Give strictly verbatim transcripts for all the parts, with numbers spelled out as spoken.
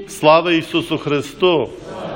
Слава Ісусу Христу!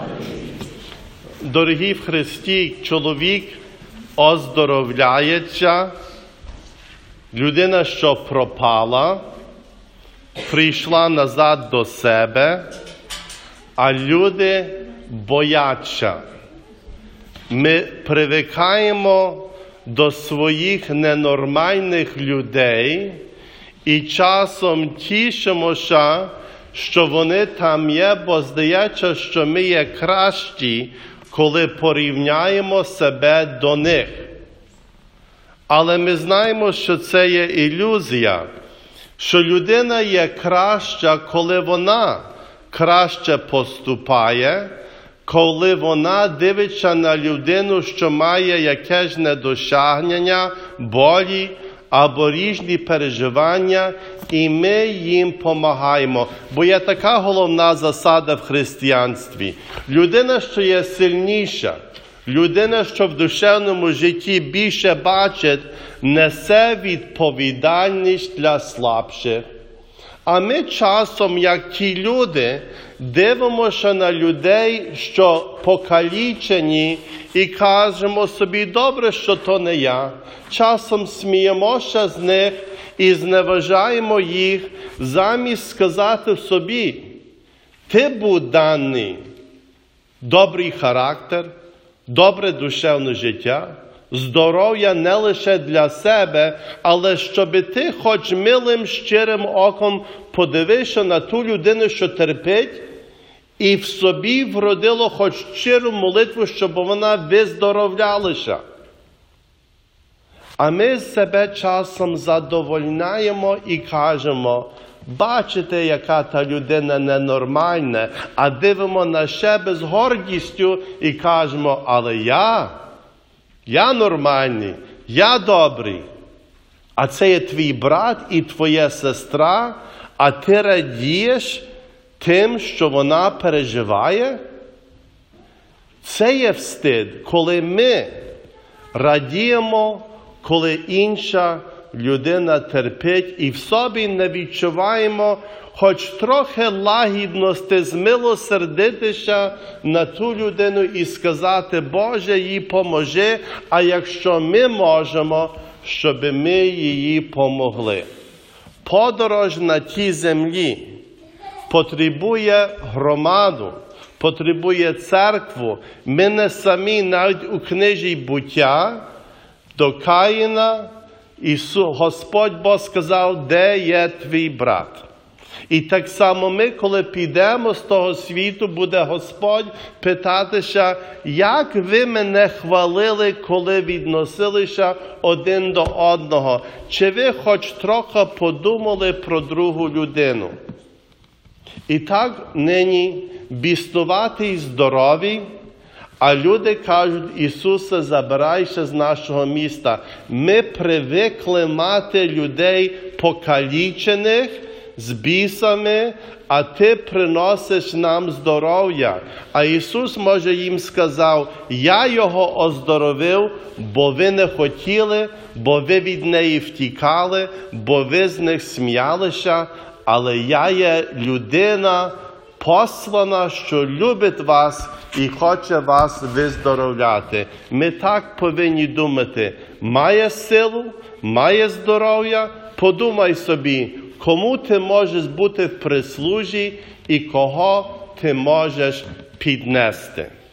Дорогі в Христі, чоловік оздоровляється, людина, що пропала, прийшла назад до себе, а люди бояться. Ми привикаємо до своїх ненормальних людей і часом тішимося, що вони там є, бо здається, що ми є кращі, коли порівняємо себе до них. Але ми знаємо, що це є ілюзія, що людина є краща, коли вона краще поступає, коли вона дивиться на людину, що має якесь недосягнення, болі або різні переживання, і ми їм допомагаємо. Бо є така головна засада в християнстві. Людина, що є сильніша, людина, що в душевному житті більше бачить, несе відповідальність для слабших. А ми часом, як ті люди, дивимося на людей, що покалічені, і кажемо собі, добре, що то не я. Часом сміємося з них і зневажаємо їх, замість сказати собі, ти був даний добрий характер, добре душевне життя, здоров'я не лише для себе, але щоб ти хоч милим, щирим оком подивився на ту людину, що терпить, і в собі вродило хоч щиру молитву, щоб вона виздоровлялася. А ми себе часом задовольняємо і кажемо, бачите, яка та людина ненормальна, а дивимо на себе з гордістю і кажемо, але я, я нормальний, я добрий. А це є твій брат і твоя сестра, а ти радієш тим, що вона переживає? Це є встид, коли ми радіємо, коли інша людина терпить і в собі не відчуваємо хоч трохи лагідності, змилосердитися на ту людину і сказати, Боже, їй поможи, а якщо ми можемо, щоб ми їй помогли. Подорож на тій землі потребує громаду, потребує церкву. Ми не самі, навіть у книзі «Буття» до Каїна Ісус, Господь Бог сказав, де є твій брат? І так само ми, коли підемо з того світу, буде Господь питатися, як ви мене хвалили, коли відносилися один до одного? Чи ви хоч трохи подумали про другу людину? І так нині біснувати і здорові, а люди кажуть, Ісусе, забирайся з нашого міста. Ми привикли мати людей покалічених, з бісами, а ти приносиш нам здоров'я. А Ісус, може, їм сказав, я його оздоровив, бо ви не хотіли, бо ви від неї втікали, бо ви з них сміялися, але я є людина послана, що любить вас і хоче вас виздоровляти. Ми так повинні думати. Має силу, має здоров'я, подумай собі, кому ти можеш бути в прислужі і кого ти можеш піднести.